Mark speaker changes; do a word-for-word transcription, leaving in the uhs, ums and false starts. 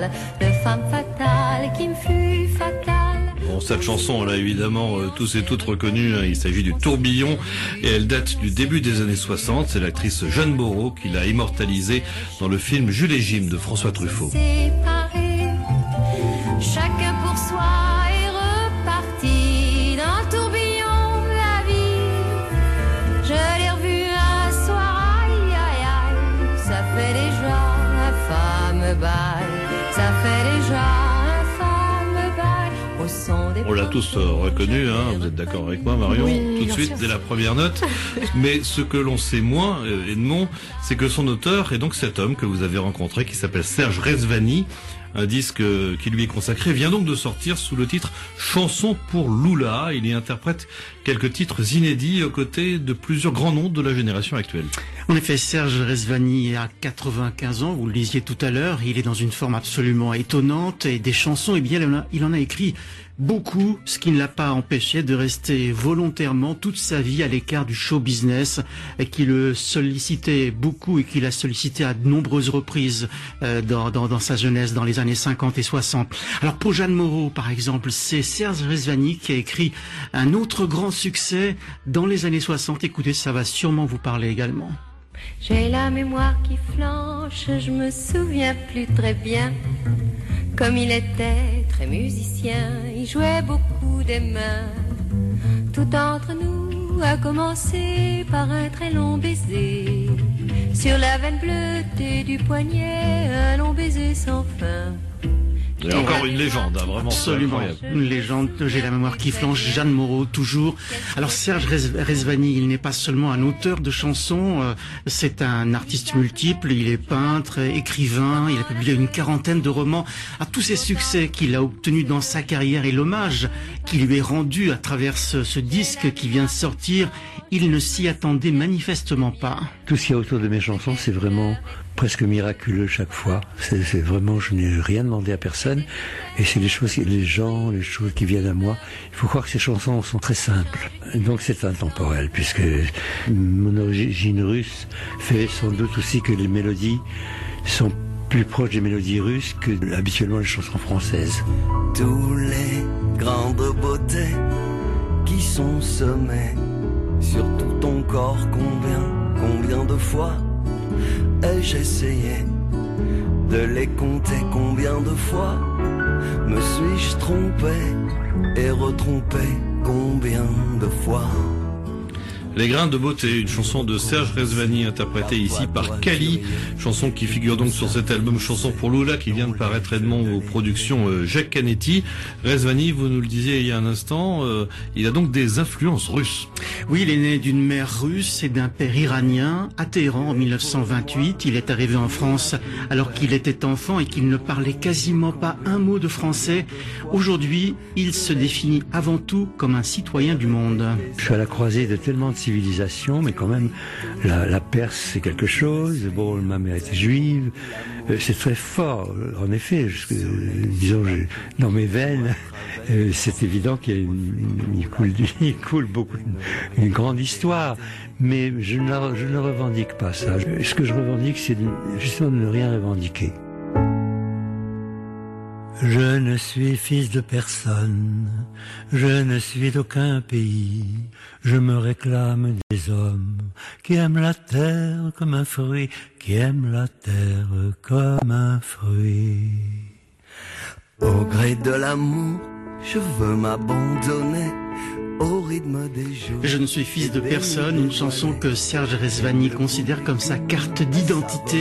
Speaker 1: de femme fatale qui me fut fatale.
Speaker 2: Bon, cette chanson, on l'a évidemment euh, tous et toutes reconnue. Hein. Il s'agit du Tourbillon et elle date du début des années soixante. C'est l'actrice Jeanne Moreau qui l'a immortalisée dans le film Jules et Jim de François Truffaut.
Speaker 1: Séparés, chacun pour soi est reparti dans le tourbillon de la vie. Je l'ai revu un soir, aïe aïe aïe, ça fait déjà un fameux bail, ça fait déjà un fameux bail au son des...
Speaker 2: On l'a tous euh, reconnu, hein. Vous êtes d'accord avec moi, Marion?
Speaker 3: Oui,
Speaker 2: tout de
Speaker 3: bien
Speaker 2: suite,
Speaker 3: sûr.
Speaker 2: dès la première note. Mais ce que l'on sait moins, euh, Edmond, c'est que son auteur est donc cet homme que vous avez rencontré, qui s'appelle Serge Rezvani. Un disque euh, qui lui est consacré vient donc de sortir sous le titre Chanson pour Lula. Il y interprète quelques titres inédits aux côtés de plusieurs grands noms de la génération actuelle.
Speaker 4: En effet, Serge Rezvani a quatre-vingt-quinze ans, vous le lisiez tout à l'heure, il est dans une forme absolument étonnante et des chansons, eh bien, il en a, il en a écrit beaucoup, ce qui ne l'a pas empêché de rester volontairement toute sa vie à l'écart du show business, et qui le sollicitait beaucoup et qui l'a sollicité à de nombreuses reprises euh, dans, dans, dans sa jeunesse, dans les années cinquante et soixante. Alors pour Jeanne Moreau, par exemple, c'est Serge Rezvani qui a écrit un autre grand succès dans les années soixante. Écoutez, ça va sûrement vous parler également.
Speaker 1: J'ai la mémoire qui flanche, je me souviens plus très bien. Comme il était très musicien, il jouait beaucoup des mains. Tout entre nous a commencé par un très long baiser. Sur la veine bleutée du poignet, un long baiser sans fin.
Speaker 2: Et encore une légende, hein, vraiment. c'est
Speaker 4: Absolument,
Speaker 2: incroyable.
Speaker 4: une légende, j'ai la mémoire qui flanche, Jeanne Moreau, toujours. Alors Serge Rez- Rezvani, il n'est pas seulement un auteur de chansons, euh, c'est un artiste multiple, il est peintre, écrivain, il a publié une quarantaine de romans. À tous ces succès qu'il a obtenus dans sa carrière et l'hommage qui lui est rendu à travers ce, ce disque qui vient de sortir, il ne s'y attendait manifestement pas.
Speaker 5: Tout ce qu'il y a autour de mes chansons, c'est vraiment presque miraculeux chaque fois. C'est, c'est vraiment, je n'ai rien demandé à personne. Et c'est les choses, les gens, les choses qui viennent à moi. Il faut croire que ces chansons sont très simples. Donc c'est intemporel, puisque mon origine russe fait sans doute aussi que les mélodies sont plus proches des mélodies russes que habituellement les chansons françaises.
Speaker 6: Tous les grandes beautés qui sont semées sur tout ton corps, combien, combien de fois ai-je essayé de les compter, combien de fois me suis-je trompé et retrompé, combien de fois?
Speaker 2: Les grains de beauté, une chanson de Serge Rezvani interprétée ici par Kali, chanson qui figure donc sur cet album Chanson pour Lula qui vient de paraître, Edmond, aux productions euh, Jacques Canetti. Rezvani, vous nous le disiez il y a un instant, euh, il a donc des influences russes.
Speaker 4: Oui, il est né d'une mère russe et d'un père iranien. À Téhéran en mille neuf cent vingt-huit, il est arrivé en France alors qu'il était enfant et qu'il ne parlait quasiment pas un mot de français. Aujourd'hui, il se définit avant tout comme un citoyen du monde.
Speaker 5: Je suis à la croisée de tellement de civilisations, mais quand même, la, la Perse, c'est quelque chose. Bon, ma mère était juive. Euh, c'est très fort, en effet. Je, euh, disons, je, dans mes veines, euh, c'est évident qu'il y a une, il coule, il coule beaucoup, une grande histoire. Mais je ne, la, je ne revendique pas ça. Ce que je revendique, c'est de, justement de ne rien revendiquer. Je ne suis fils de personne, je ne suis d'aucun pays, je me réclame des hommes qui aiment la terre comme un fruit, qui aiment la terre comme un fruit.
Speaker 6: Au gré de l'amour, je veux m'abandonner au rythme des jours.
Speaker 4: Je ne suis fils de personne, une chanson que Serge Rezvani considère comme sa carte d'identité.